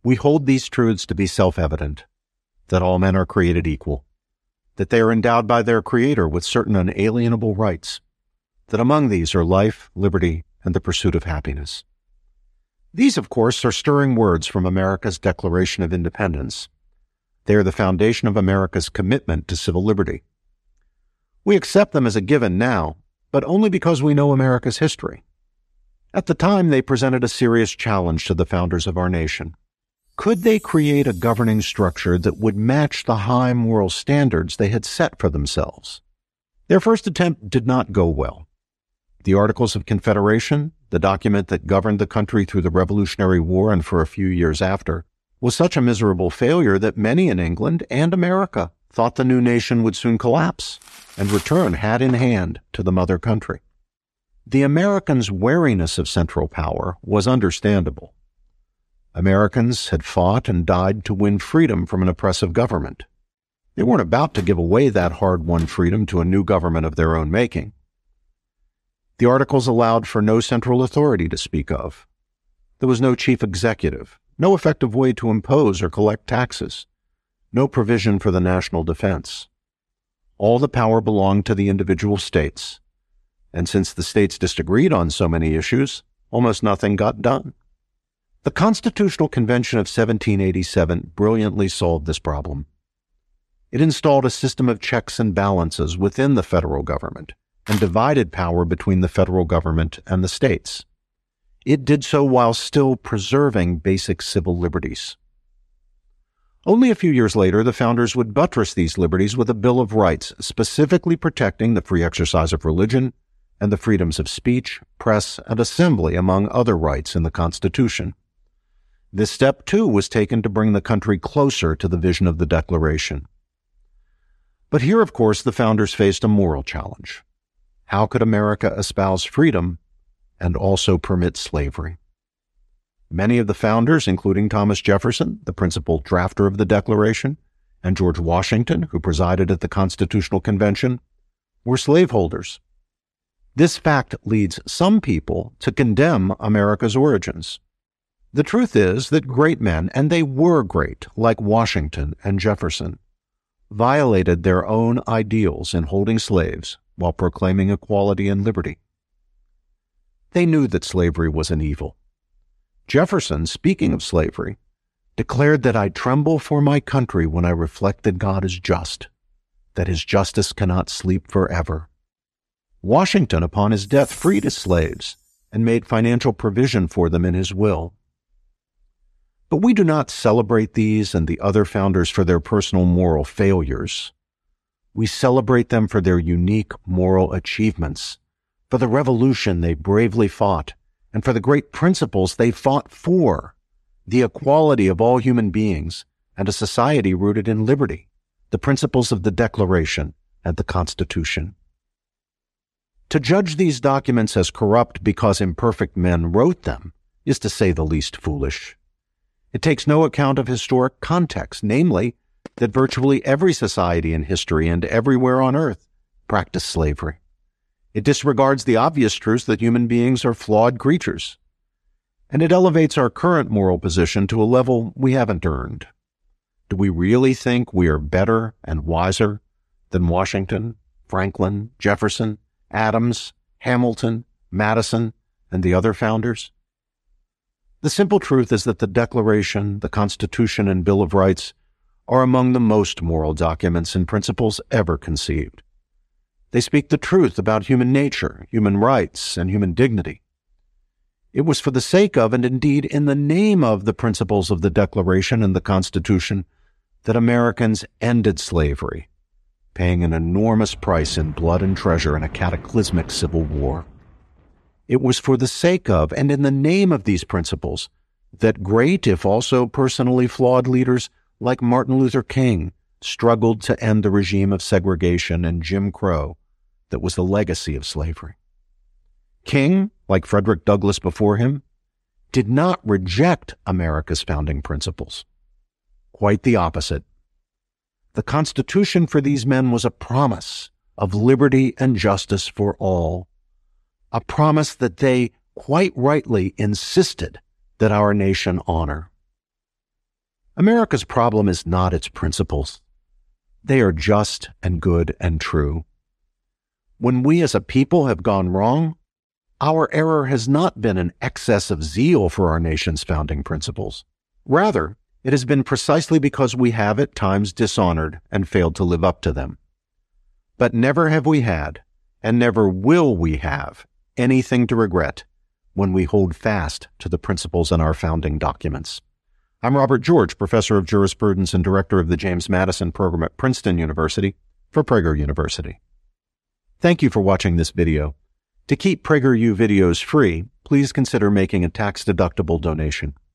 We hold these truths to be self-evident, that all men are created equal, that they are endowed by their Creator with certain unalienable rights, that among these are life, liberty, and the pursuit of happiness. These, of course, are stirring words from America's Declaration of Independence. They are the foundation of America's commitment to civil liberty. We accept them as a given now, but only because we know America's history. At the time, they presented a serious challenge to the founders of our nation. Could they create a governing structure that would match the high moral standards they had set for themselves? Their first attempt did not go well. The Articles of Confederation, the document that governed the country through the Revolutionary War and for a few years after, was such a miserable failure that many in England and America thought the new nation would soon collapse and return hat in hand to the mother country. The Americans' wariness of central power was understandable. Americans had fought and died to win freedom from an oppressive government. They weren't about to give away that hard-won freedom to a new government of their own making. The Articles allowed for no central authority to speak of. There was no chief executive, no effective way to impose or collect taxes, no provision for the national defense. All the power belonged to the individual states, and since the states disagreed on so many issues, almost nothing got done. The Constitutional Convention of 1787 brilliantly solved this problem. It installed a system of checks and balances within the federal government and divided power between the federal government and the states. It did so while still preserving basic civil liberties. Only a few years later, the founders would buttress these liberties with a Bill of Rights specifically protecting the free exercise of religion and the freedoms of speech, press, and assembly, among other rights in the Constitution. This step, too, was taken to bring the country closer to the vision of the Declaration. But here, of course, the founders faced a moral challenge. How could America espouse freedom and also permit slavery? Many of the founders, including Thomas Jefferson, the principal drafter of the Declaration, and George Washington, who presided at the Constitutional Convention, were slaveholders. This fact leads some people to condemn America's origins. The truth is that great men, and they were great, like Washington and Jefferson, violated their own ideals in holding slaves while proclaiming equality and liberty. They knew that slavery was an evil. Jefferson, speaking of slavery, declared that I tremble for my country when I reflect that God is just, that his justice cannot sleep forever. Washington, upon his death, freed his slaves and made financial provision for them in his will. But we do not celebrate these and the other founders for their personal moral failures. We celebrate them for their unique moral achievements, for the revolution they bravely fought, and for the great principles they fought for, the equality of all human beings and a society rooted in liberty, the principles of the Declaration and the Constitution. To judge these documents as corrupt because imperfect men wrote them is, to say the least, foolish. It takes no account of historic context, namely, that virtually every society in history and everywhere on earth practiced slavery. It disregards the obvious truth that human beings are flawed creatures, and it elevates our current moral position to a level we haven't earned. Do we really think we are better and wiser than Washington, Franklin, Jefferson, Adams, Hamilton, Madison, and the other founders? The simple truth is that the Declaration, the Constitution, and Bill of Rights are among the most moral documents and principles ever conceived. They speak the truth about human nature, human rights, and human dignity. It was for the sake of, and indeed in the name of, the principles of the Declaration and the Constitution that Americans ended slavery, paying an enormous price in blood and treasure in a cataclysmic civil war. It was for the sake of, and in the name of these principles, that great, if also personally flawed leaders like Martin Luther King struggled to end the regime of segregation and Jim Crow that was the legacy of slavery. King, like Frederick Douglass before him, did not reject America's founding principles. Quite the opposite. The Constitution for these men was a promise of liberty and justice for all, a promise that they quite rightly insisted that our nation honor. America's problem is not its principles. They are just and good and true. When we as a people have gone wrong, our error has not been an excess of zeal for our nation's founding principles. Rather, it has been precisely because we have at times dishonored and failed to live up to them. But never have we had, and never will we have, anything to regret when we hold fast to the principles in our founding documents. I'm Robert George, professor of jurisprudence and director of the James Madison Program at Princeton University for Prager University. Thank you for watching this video. To keep PragerU videos free, please consider making a tax-deductible donation.